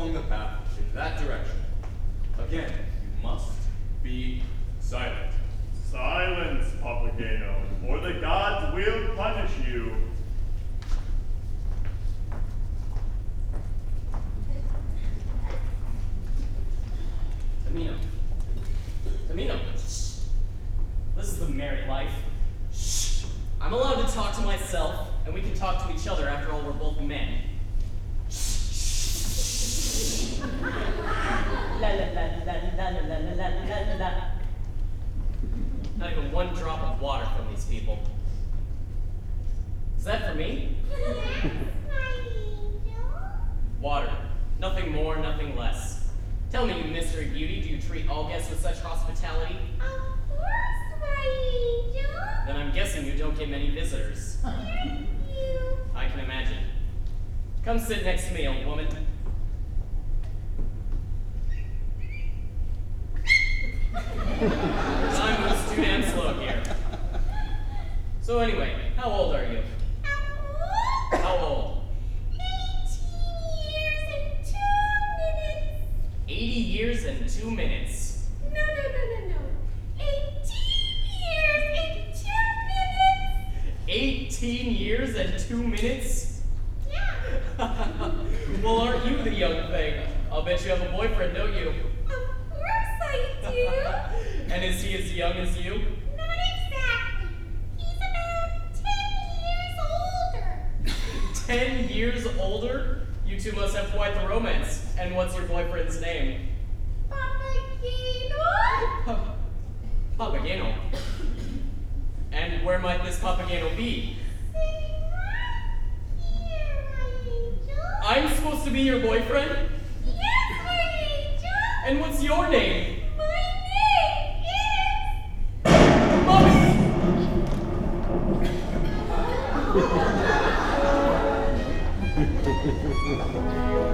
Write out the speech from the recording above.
along the path in that direction. Again, you must be silent. Silence, Papageno, or the gods will punish you. Tamino. This is the married life. Shh. I'm allowed to talk to myself, and we can talk to each other. After all, we're both men. La la la la la la la la la la. Not even one drop of water from these people. Is that for me? Yes, my angel. Water. Nothing more, nothing less. Tell me, you mystery beauty, do you treat all guests with such hospitality? Of course, my angel. Then I'm guessing you don't get many visitors. Thank you. I can imagine. Come sit next to me, old woman. Time moves too damn slow here. So anyway, how old are you? How old? 18 years and 2 minutes. 80 years and 2 minutes. No. 18 years 18 years and 2 minutes. and 2 minutes? Yeah. Well, aren't you the young thing? I'll bet you have a boyfriend, don't you? Of course I do. And is he as young as you? Not exactly. He's about 10 years older. 10 years older? You two must have quite the romance. And what's your boyfriend's name? Papageno? Papageno. And where might this Papageno be? Sitting right here, my angel. I'm supposed to be your boyfriend? Yes, my angel. And what's your name? My name is... Mommy!